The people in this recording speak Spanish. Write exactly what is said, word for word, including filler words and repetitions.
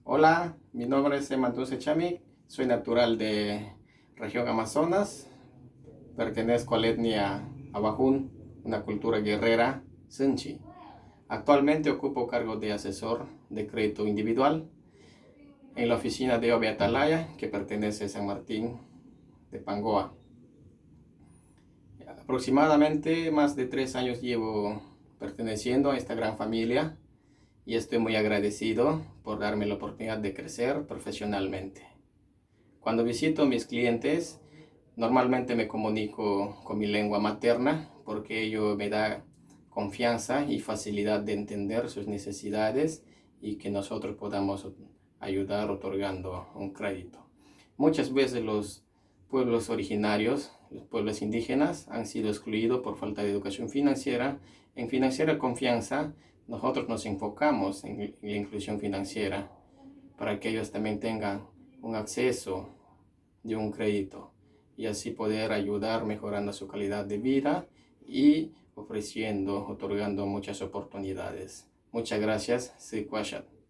Hola, mi nombre es Emanduse Chami, soy natural de región Amazonas, pertenezco a la etnia Abajún, una cultura guerrera Sinchi. Actualmente ocupo cargo de asesor de crédito individual en la oficina de Ove Atalaya, que pertenece a San Martín de Pangoa. Aproximadamente más de tres años llevo perteneciendo a esta gran familia y estoy muy agradecido por darme la oportunidad de crecer profesionalmente. Cuando visito a mis clientes, normalmente me comunico con mi lengua materna porque ello me da confianza y facilidad de entender sus necesidades y que nosotros podamos ayudar otorgando un crédito. Muchas veces los pueblos originarios, los pueblos indígenas, han sido excluidos por falta de educación financiera. En Financiera Confianza, nosotros nos enfocamos en la inclusión financiera para que ellos también tengan un acceso de un crédito y así poder ayudar mejorando su calidad de vida y ofreciendo, otorgando muchas oportunidades. Muchas gracias, Sikwashat.